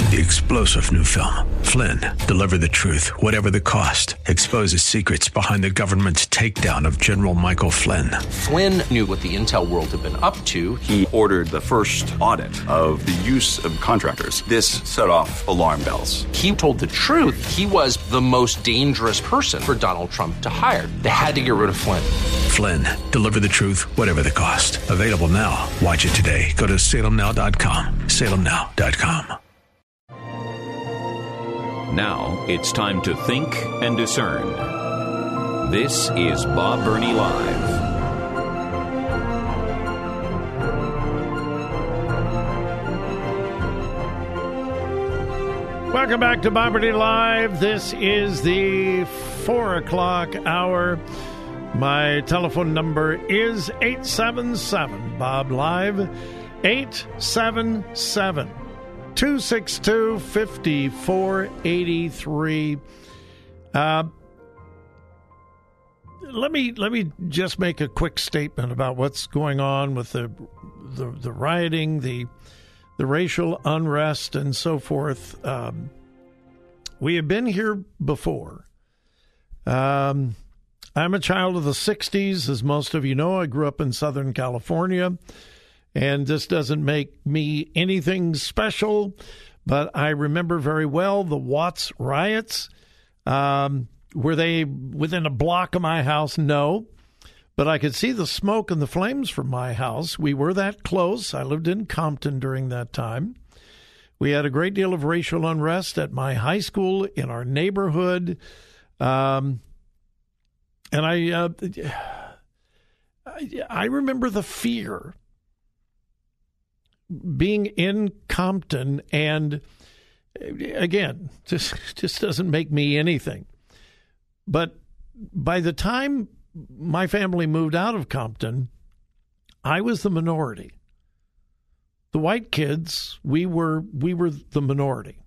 The explosive new film, Flynn, deliver the truth, whatever the cost, exposes secrets behind the government's takedown of General Michael Flynn. Flynn knew what the intel world had been up to. He ordered the first audit of the use of contractors. This set off alarm bells. He told the truth. He was the most dangerous person for Donald Trump to hire. They had to get rid of Flynn. Flynn, deliver the truth, whatever the cost. Available now. Watch it today. Go to salemnow.com. salemnow.com. Now it's time to think and discern. This is Bob Burney Live. Welcome back to Bob Burney Live. This is the 4 o'clock hour. My telephone number is 877-BOB Live, 877-262-5483. Let me just make a quick statement about what's going on with the rioting, the racial unrest, and so forth. We have been here before. I'm a child of the 60s, as most of you know. I grew up in Southern California. And this doesn't make me anything special, but I remember very well the Watts riots. Were they within a block of my house? No. But I could see the smoke and the flames from my house. We were that close. I lived in Compton during that time. We had a great deal of racial unrest at my high school, in our neighborhood. And I remember the fear being in Compton, and again, this just doesn't make me anything. But by the time my family moved out of Compton, I was the minority. The white kids, we were the minority.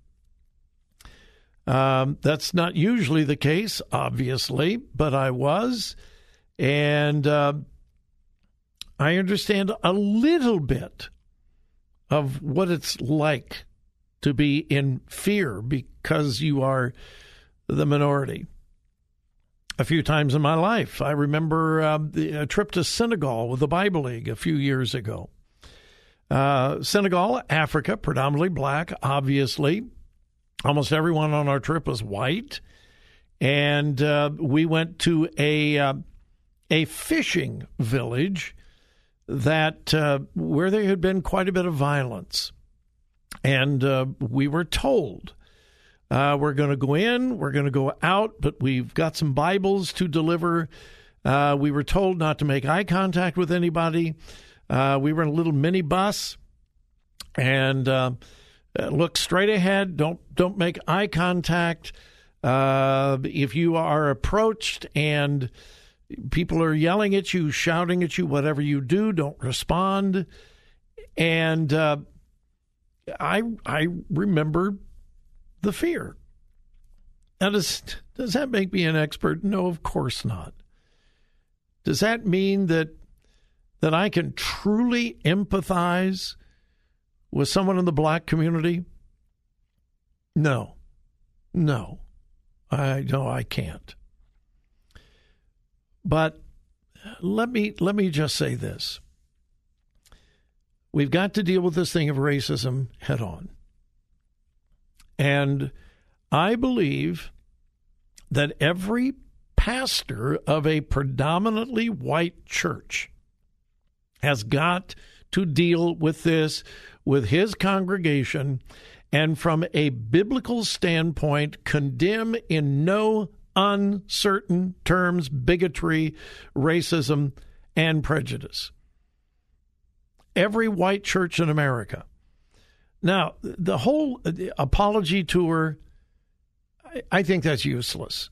That's not usually the case, obviously, but I was, and I understand a little bit of what it's like to be in fear because you are the minority. A few times in my life, I remember a trip to Senegal with the Bible League a few years ago. Senegal, Africa, predominantly black, obviously. Almost everyone on our trip was white. And we went to a fishing village that where there had been quite a bit of violence. And we were told, we're going to go in, we're going to go out, but we've got some Bibles to deliver. We were told not to make eye contact with anybody. We were in a little minibus, and look straight ahead. Don't make eye contact. If you are approached and people are yelling at you, shouting at you, whatever you do, don't respond. And I remember the fear. Now, does that make me an expert? No, of course not. Does that mean that I can truly empathize with someone in the black community? No, I can't. But let me just say this. We've got to deal with this thing of racism head on. And I believe that every pastor of a predominantly white church has got to deal with this with his congregation, and from a biblical standpoint, condemn in no uncertain terms bigotry, racism, and prejudice. Every white church in America. Now, the whole apology tour, I think that's useless.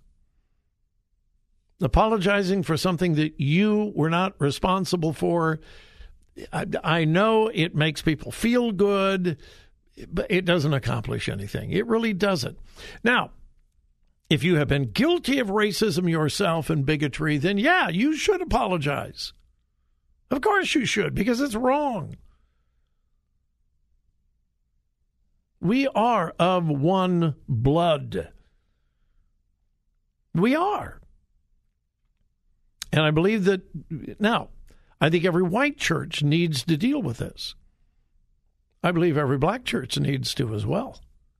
Apologizing for something that you were not responsible for, I know it makes people feel good, but it doesn't accomplish anything. It really doesn't. Now, if you have been guilty of racism yourself and bigotry, then yeah, you should apologize. Of course you should, because it's wrong. We are of one blood. We are. And I believe that, now, I think every white church needs to deal with this. I believe every black church needs to as well.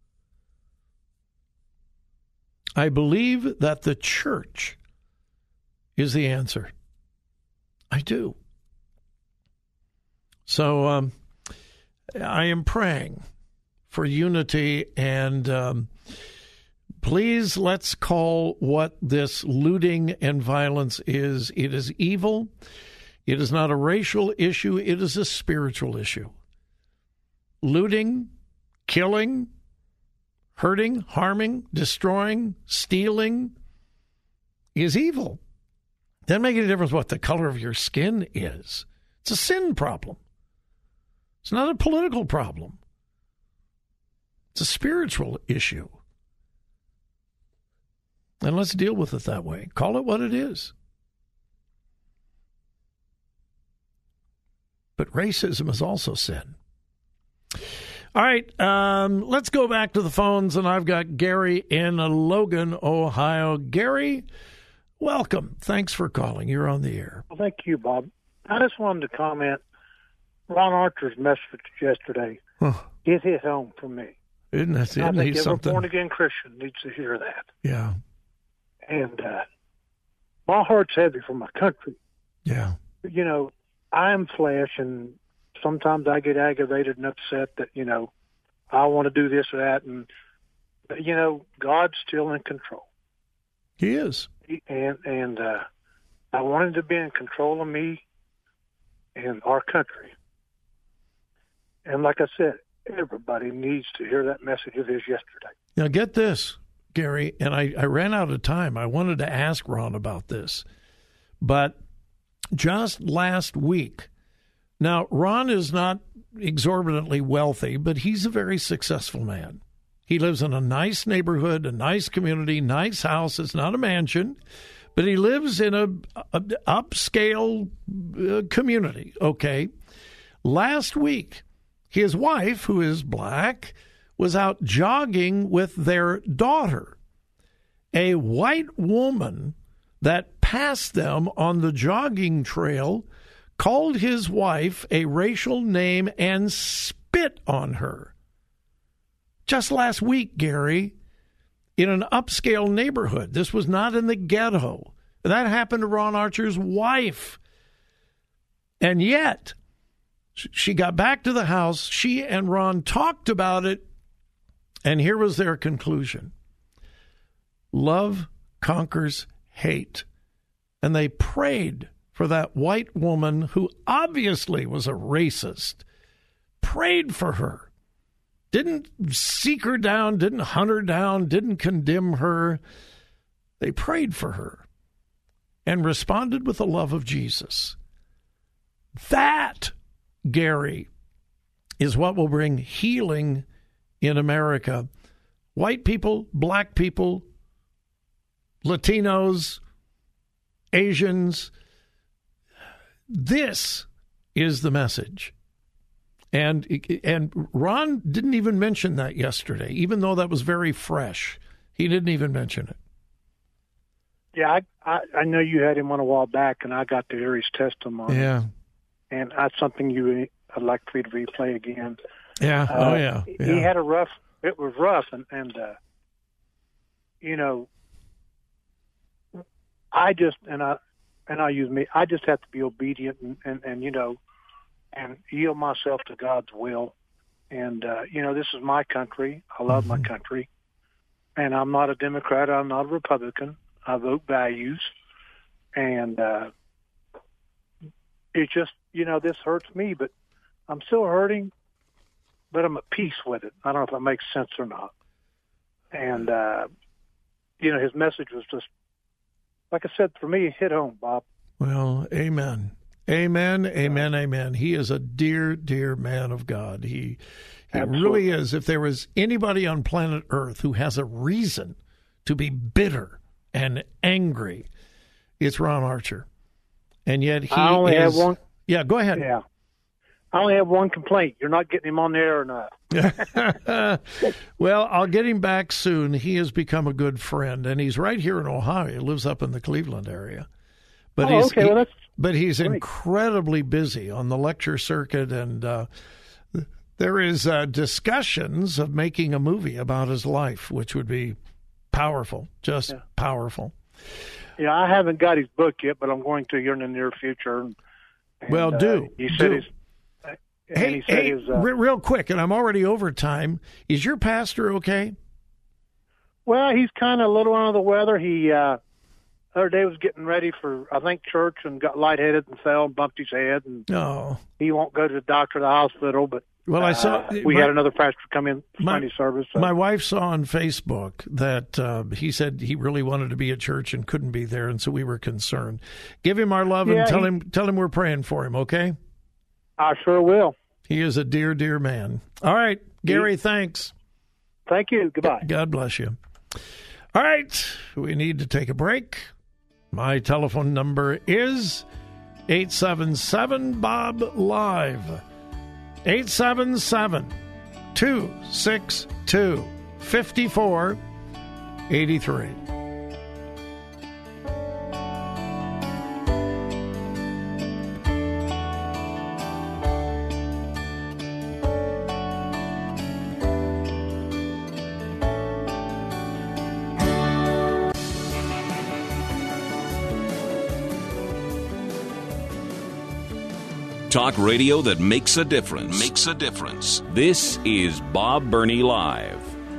I believe that the church is the answer. I do. So I am praying for unity, and please, let's call what this looting and violence is. It is evil. It is not a racial issue. It is a spiritual issue. Looting, killing, hurting, harming, destroying, stealing is evil. Doesn't make any difference what the color of your skin is. It's a sin problem. It's not a political problem. It's a spiritual issue. And let's deal with it that way. Call it what it is. But racism is also sin. All right, let's go back to the phones, and I've got Gary in Logan, Ohio. Gary, welcome. Thanks for calling. You're on the air. Well, thank you, Bob. I just wanted to comment. Ron Archer's message yesterday hit home for me. Isn't that I think every something? born-again Christian needs to hear that. Yeah. And my heart's heavy for my country. Yeah. You know, I'm flesh, and sometimes I get aggravated and upset that, you know, I want to do this or that. But, you know, God's still in control. He is. And I want him to be in control of me and our country. And like I said, everybody needs to hear that message of his yesterday. Now, get this, Gary, and I ran out of time. I wanted to ask Ron about this. But just last week, now, Ron is not exorbitantly wealthy, but he's a very successful man. He lives in a nice neighborhood, a nice community, nice house. It's not a mansion, but he lives in a upscale community, okay? Last week, his wife, who is black, was out jogging with their daughter. A white woman that passed them on the jogging trail called his wife a racial name and spit on her. Just last week, Gary, in an upscale neighborhood. This was not in the ghetto. That happened to Ron Archer's wife. And yet, she got back to the house. She and Ron talked about it, and here was their conclusion. Love conquers hate. And they prayed for that white woman who obviously was a racist, prayed for her, didn't seek her down, didn't hunt her down, didn't condemn her. They prayed for her and responded with the love of Jesus. That, Gary, is what will bring healing in America. White people, black people, Latinos, Asians, this is the message. And Ron didn't even mention that yesterday, even though that was very fresh. He didn't even mention it. Yeah, I know you had him on a while back, and I got to hear his testimony. Yeah. And that's something I'd like for you to replay again. Yeah. Yeah. He had it was rough, and you know, I just have to be obedient and you know, and yield myself to God's will. And, you know, this is my country. I love my country. And I'm not a Democrat. I'm not a Republican. I vote values. And it just, you know, this hurts me, but I'm still hurting, but I'm at peace with it. I don't know if that makes sense or not. And, you know, his message was just, like I said, for me, it hit home, Bob. Well, amen. Amen, amen, amen. He is a dear, dear man of God. He really is. If there was anybody on planet Earth who has a reason to be bitter and angry, it's Ron Archer. And yet he I only have one. Yeah, go ahead. Yeah. I only have one complaint. You're not getting him on the air enough. Well, I'll get him back soon. He has become a good friend, and he's right here in Ohio. He lives up in the Cleveland area. But he's great. incredibly busy on the lecture circuit, and there is discussions of making a movie about his life, which would be powerful, powerful. Yeah, I haven't got his book yet, but I'm going to here in the near future. Well, he said real quick, and I'm already over time. Is your pastor okay? Well, he's kind of a little under the weather. He other day was getting ready for, I think, church and got lightheaded and fell and bumped his head. And he won't go to the doctor or the hospital, but well, I saw we had another pastor come in Sunday service. So. My wife saw on Facebook that he said he really wanted to be at church and couldn't be there, and so we were concerned. Give him our love and tell him we're praying for him, okay? I sure will. He is a dear, dear man. All right, Gary, thanks. Thank you. Goodbye. God bless you. All right, we need to take a break. My telephone number is 877-BOB-LIVE. 877-262-5483. Talk radio that makes a difference. Makes a difference. This is Bob Burney Live.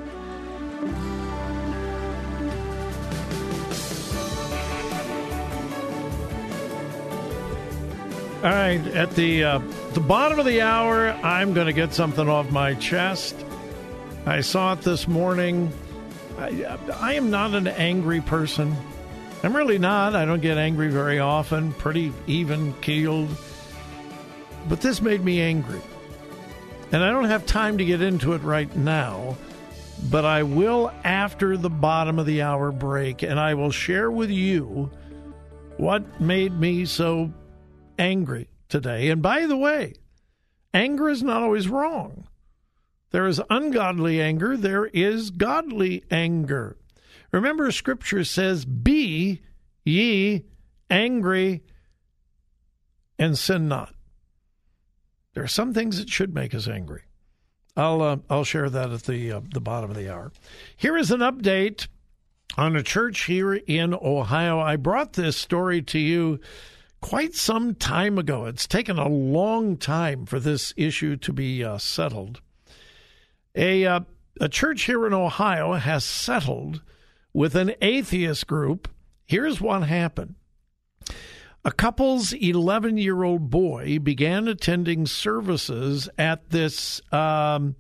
All right, at the bottom of the hour, I'm going to get something off my chest. I saw it this morning. I am not an angry person. I'm really not. I don't get angry very often. Pretty even-keeled. But this made me angry. And I don't have time to get into it right now, but I will after the bottom of the hour break, and I will share with you what made me so angry today. And by the way, anger is not always wrong. There is ungodly anger. There is godly anger. Remember, Scripture says, "Be ye angry and sin not." There are some things that should make us angry. I'll share that at the bottom of the hour. Here is an update on a church here in Ohio. I brought this story to you quite some time ago. It's taken a long time for this issue to be settled. A church here in Ohio has settled with an atheist group. Here's what happened. A couple's 11-year-old boy began attending services at this Friends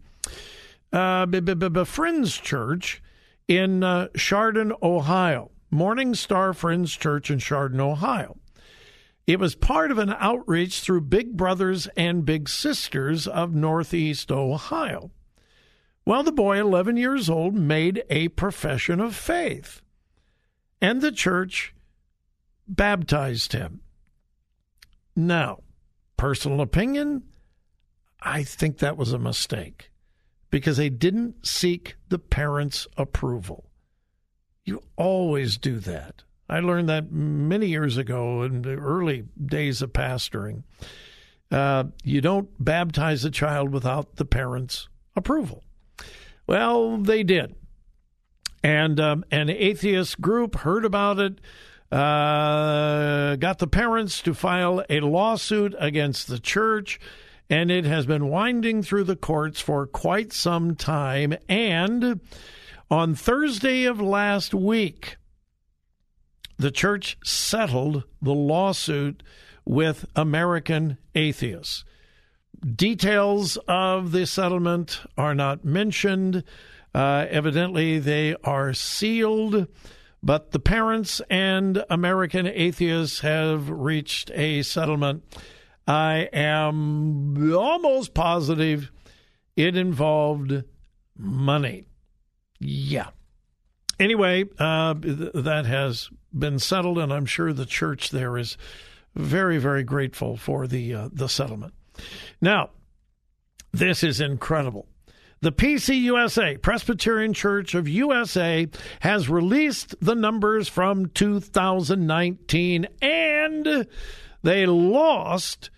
Church in Chardon, Ohio. Morning Star Friends Church in Chardon, Ohio. It was part of an outreach through Big Brothers and Big Sisters of Northeast Ohio. Well, the boy, 11 years old, made a profession of faith, and the church baptized him. Now, personal opinion, I think that was a mistake because they didn't seek the parents' approval. You always do that. I learned that many years ago in the early days of pastoring. You don't baptize a child without the parents' approval. Well, they did. And an atheist group heard about it, got the parents to file a lawsuit against the church, and it has been winding through the courts for quite some time. And on Thursday of last week, the church settled the lawsuit with American Atheists. Details of the settlement are not mentioned. Evidently, they are sealed. But the parents and American Atheists have reached a settlement. I am almost positive it involved money. Yeah. Anyway, that has been settled, and I'm sure the church there is very, very grateful for the settlement. Now, this is incredible. The PCUSA, Presbyterian Church of USA, has released the numbers from 2019, and they lost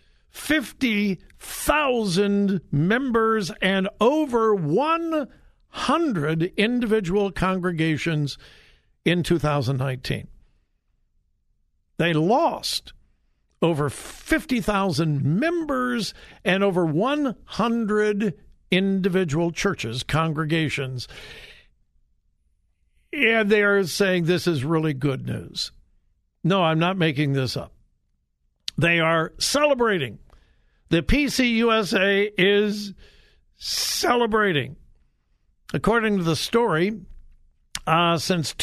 50,000 members and over 100 individual congregations in 2019. They lost over 50,000 members and over 100 individual churches, congregations. And they are saying this is really good news. No, I'm not making this up. They are celebrating. The PCUSA is celebrating. According to the story, since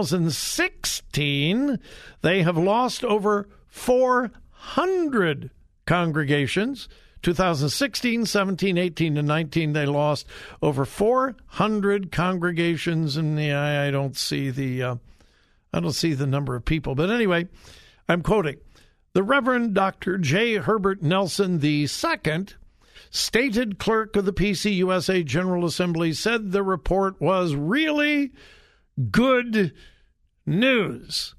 2016, they have lost over 400 congregations. 2016, 17, 18, and 19, they lost over 400 congregations, and I don't see the number of people. But anyway, I'm quoting the Reverend Dr. J. Herbert Nelson II, stated clerk of the PCUSA General Assembly, said the report was really good news.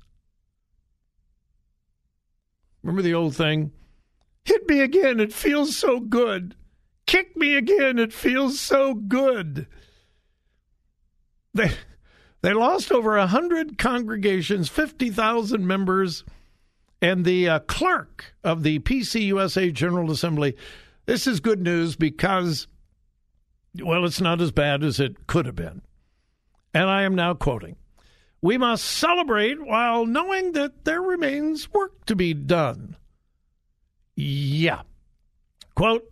Remember the old thing? Hit me again, it feels so good. Kick me again, it feels so good. They lost over 100 congregations, 50,000 members, and the clerk of the PCUSA General Assembly. This is good news because, well, it's not as bad as it could have been. And I am now quoting, "We must celebrate while knowing that there remains work to be done." Yeah. Quote,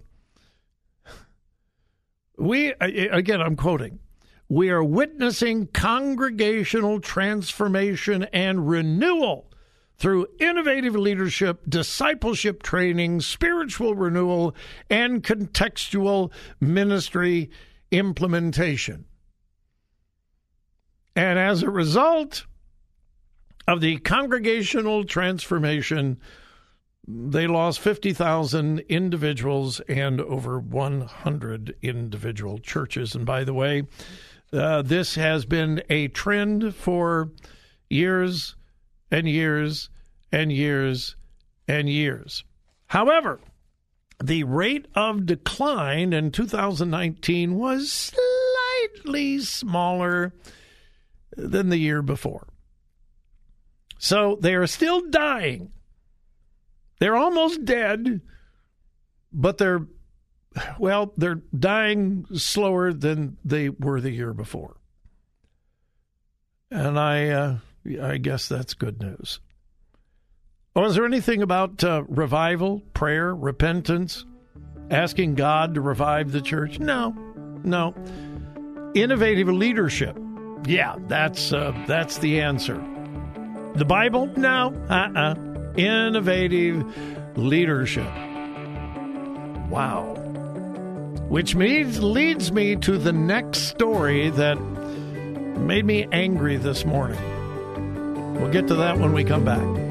I'm quoting, "We are witnessing congregational transformation and renewal through innovative leadership, discipleship training, spiritual renewal, and contextual ministry implementation. And as a result of the congregational transformation, they lost 50,000 individuals and over 100 individual churches." And by the way, this has been a trend for years and years and years and years. However, the rate of decline in 2019 was slightly smaller than the year before. So they are still dying. They're almost dead, but they're dying slower than they were the year before. And I guess that's good news. Oh, is there anything about revival, prayer, repentance, asking God to revive the church? No. Innovative leadership. Yeah, that's the answer. The Bible? No. Innovative leadership. Wow. Which leads me to the next story that made me angry this morning. We'll get to that when we come back.